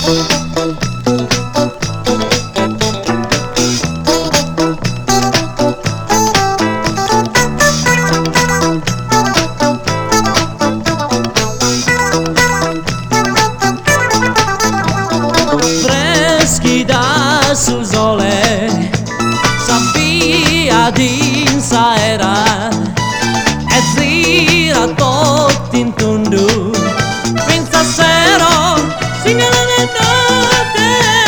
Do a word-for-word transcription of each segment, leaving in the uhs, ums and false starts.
Sul sole s'avvia d'insa era e gira tot in tundu pensa sera singala le note.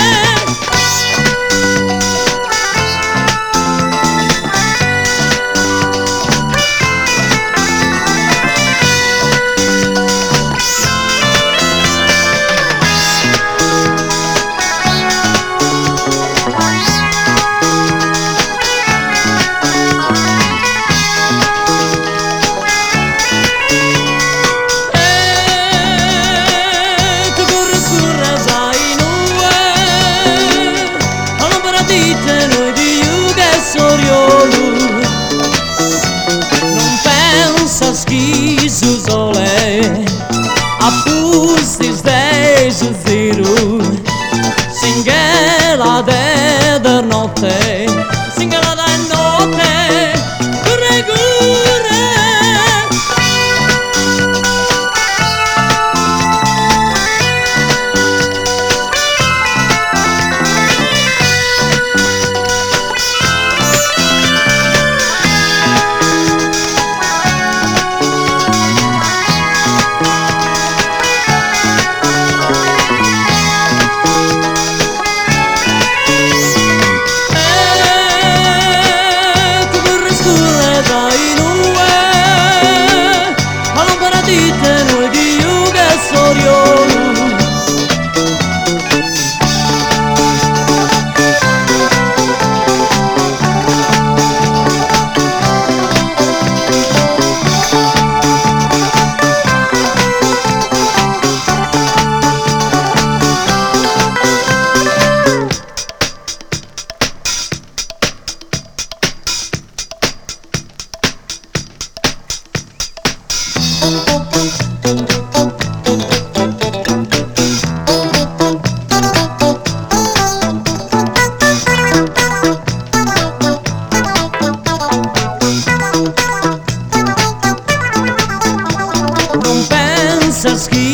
Non pensa chi su sole a pusti stesso zero singela de der notte singela da notte corre corre. Non pensa